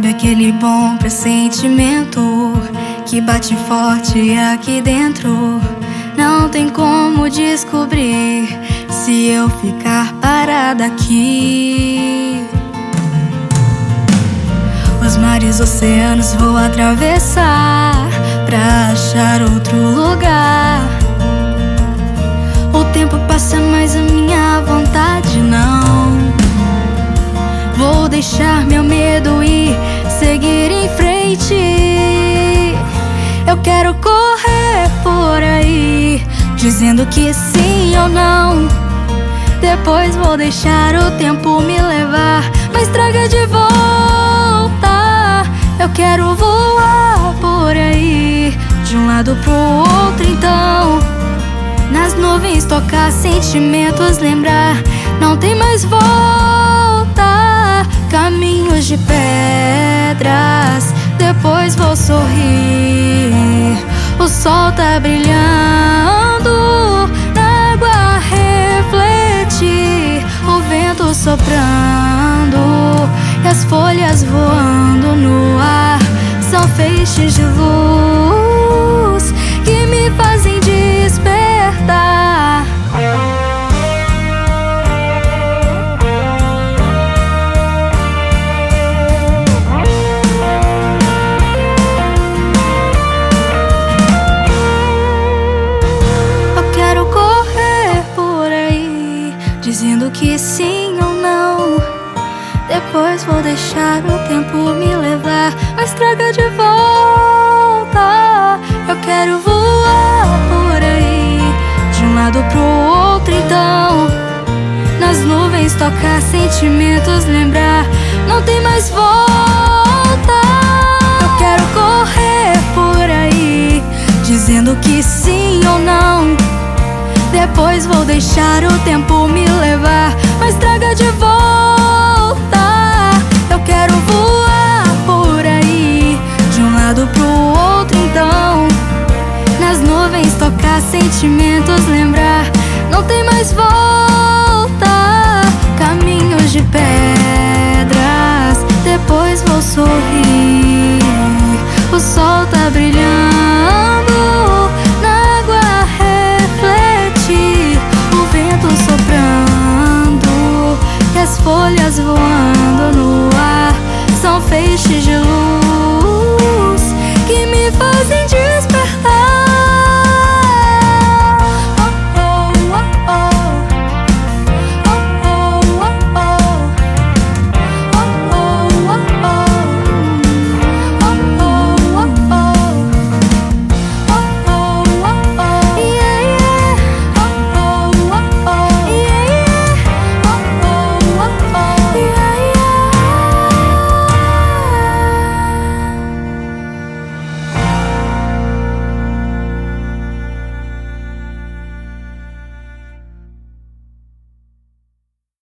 Sabe aquele bom pressentimento que bate forte aqui dentro? Não tem como descobrir se eu ficar parada aqui. Os mares, oceanos vou atravessar pra achar outro lugar. O tempo passa, mas a minha vontade não. Vou deixar meu medo e seguir em frente. Eu quero correr por aí, dizendo que sim ou não. Depois vou deixar o tempo me levar, mas traga de volta. Eu quero voar por aí, de um lado pro outro então. Nas nuvens tocar sentimentos, lembrar, não tem mais volta. Caminhos de pedras, depois vou sorrir. O sol tá brilhando, na água reflete, o vento soprando e as folhas voando no ar. São feixes de luz que me fazem despertar. Dizendo que sim ou não. Depois vou deixar o tempo me levar, mas traga de volta. Eu quero voar por aí, de um lado pro outro então. Nas nuvens tocar sentimentos, lembrar, não tem mais volta. Eu quero correr por aí, dizendo que sim ou não. Depois vou deixar o tempo me levar, mas traga de volta. Eu quero voar por aí, de um lado pro outro então. Nas nuvens tocar sentimentos, lembrar, não tem mais volta. Caminhos de pedras, depois vou sorrir. O sol tá brilhando, soprando e as folhas